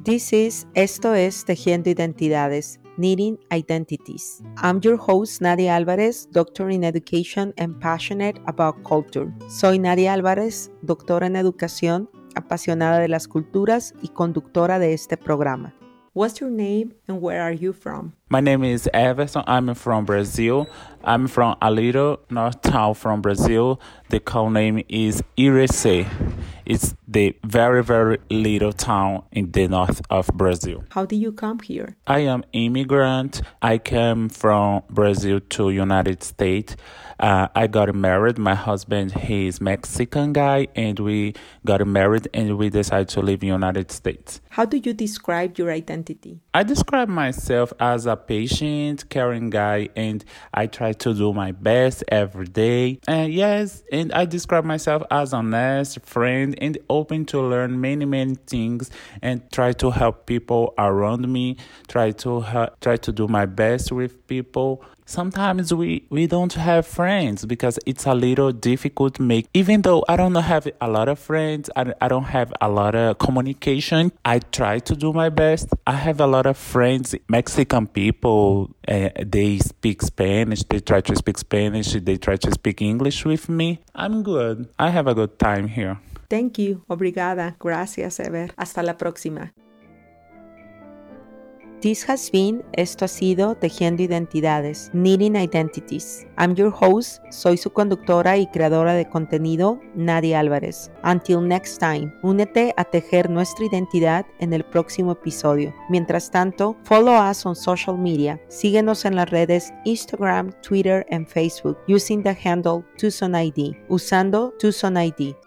Esto es Tejiendo Identidades, Knitting Identities. I'm your host, Nadia Álvarez, doctor in education and passionate about culture. Soy Nadia Álvarez, doctora en educación, apasionada de las culturas y conductora de este programa. What's your name and where are you from? My name is Everson. I'm from Brazil. I'm from a little north town from Brazil. The code name is Irecê. It's the very, very little town in the north of Brazil. How did you come here? I am immigrant. I came from Brazil to United States. I got married. My husband, he is Mexican guy, and we got married and we decided to live in United States. How do you describe your identity? I describe myself as a patient, caring guy, and I try to do my best every day. And I describe myself as honest, friend, and open to learn many, many things, and try to help people around me. Try to do my best with people. Sometimes we don't have friends because it's a little difficult to make. Even though I don't have a lot of friends, I don't have a lot of communication, I try to do my best. I have a lot of friends, Mexican people, they speak Spanish, they try to speak Spanish, they try to speak English with me. I'm good. I have a good time here. Thank you. Obrigada. Gracias, Ever. Hasta la próxima. Esto ha sido Tejiendo Identidades, Knitting Identities. I'm your host, soy su conductora y creadora de contenido, Nadia Álvarez. Until next time, únete a tejer nuestra identidad en el próximo episodio. Mientras tanto, follow us on social media. Síguenos en las redes Instagram, Twitter and Facebook using the handle TucsonID, usando TucsonID.